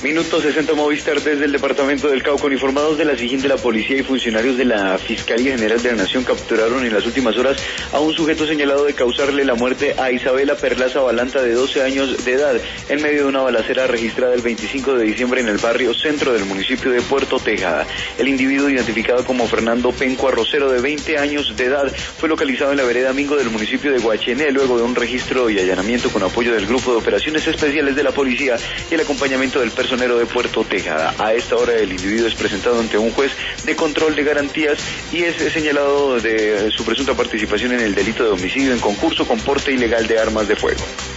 Minuto 60 Movistar desde el departamento del Cauca. Uniformados de la SIJIN de la policía y funcionarios de la Fiscalía General de la Nación capturaron en las últimas horas a un sujeto señalado de causarle la muerte a Isabela Perlaza Balanta, de 12 años de edad, en medio de una balacera registrada el 25 de diciembre en el barrio centro del municipio de Puerto Tejada. El individuo, identificado como Fernando Penco Arrocero, de 20 años de edad, fue localizado en la vereda Mingo del municipio de Guachené luego de un registro y allanamiento con apoyo del Grupo de Operaciones Especiales de la Policía y el acompañamiento del personero de Puerto Tejada. A esta hora el individuo es presentado ante un juez de control de garantías y es señalado de su presunta participación en el delito de homicidio en concurso con porte ilegal de armas de fuego.